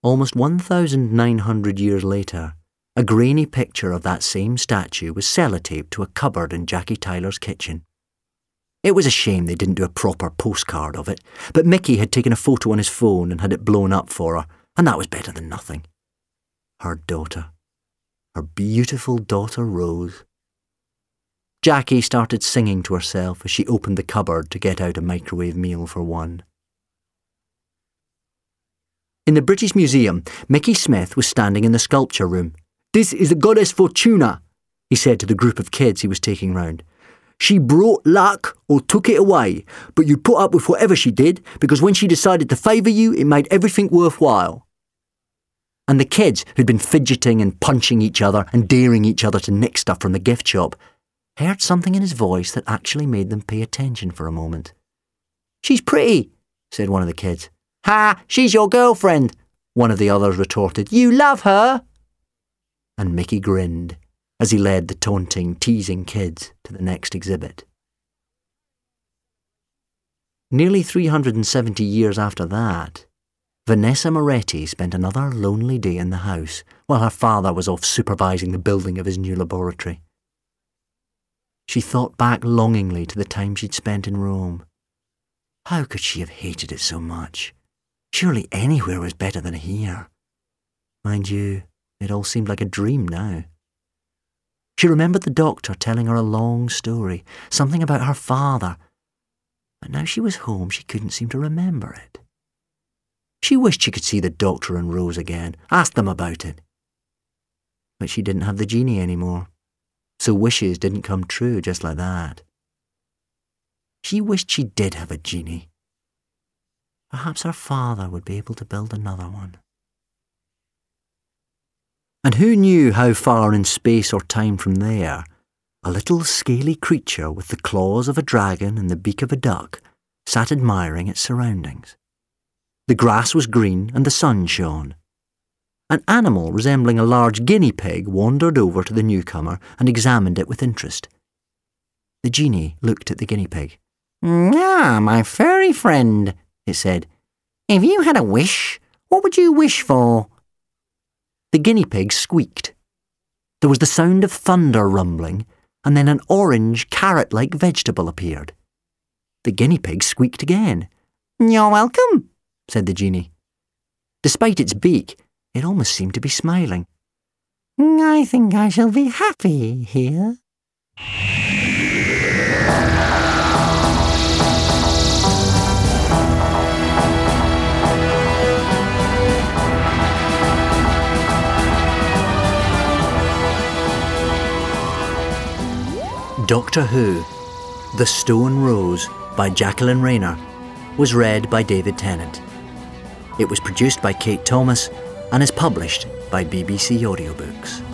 Almost 1,900 years later, a grainy picture of that same statue was sellotaped to a cupboard in Jackie Tyler's kitchen. It was a shame they didn't do a proper postcard of it, but Mickey had taken a photo on his phone and had it blown up for her, and that was better than nothing. Her daughter. Her beautiful daughter Rose. Jackie started singing to herself as she opened the cupboard to get out a microwave meal for one. In the British Museum, Mickey Smith was standing in the sculpture room. "This is the goddess Fortuna," he said to the group of kids he was taking round. "She brought luck or took it away, but you put up with whatever she did because when she decided to favour you, it made everything worthwhile." And the kids, who'd been fidgeting and punching each other and daring each other to nick stuff from the gift shop, heard something in his voice that actually made them pay attention for a moment. "She's pretty," said one of the kids. "Ha, she's your girlfriend," one of the others retorted. "You love her." And Mickey grinned as he led the taunting, teasing kids to the next exhibit. Nearly 370 years after that, Vanessa Moretti spent another lonely day in the house while her father was off supervising the building of his new laboratory. She thought back longingly to the time she'd spent in Rome. How could she have hated it so much? Surely anywhere was better than here. Mind you, it all seemed like a dream now. She remembered the doctor telling her a long story, something about her father, but now she was home she couldn't seem to remember it. She wished she could see the doctor and Rose again, ask them about it. But she didn't have the genie anymore, so wishes didn't come true just like that. She wished she did have a genie. Perhaps her father would be able to build another one. And who knew how far in space or time from there, a little scaly creature with the claws of a dragon and the beak of a duck sat admiring its surroundings. The grass was green and the sun shone. An animal resembling a large guinea pig wandered over to the newcomer and examined it with interest. The genie looked at the guinea pig. "Ah, my furry friend," it said. "If you had a wish, what would you wish for?" The guinea pig squeaked. There was the sound of thunder rumbling, and then an orange, carrot-like vegetable appeared. The guinea pig squeaked again. "You're welcome," said the genie. Despite its beak, it almost seemed to be smiling. "I think I shall be happy here." Doctor Who, The Stone Rose by Jacqueline Rayner was read by David Tennant. It was produced by Kate Thomas and is published by BBC Audiobooks.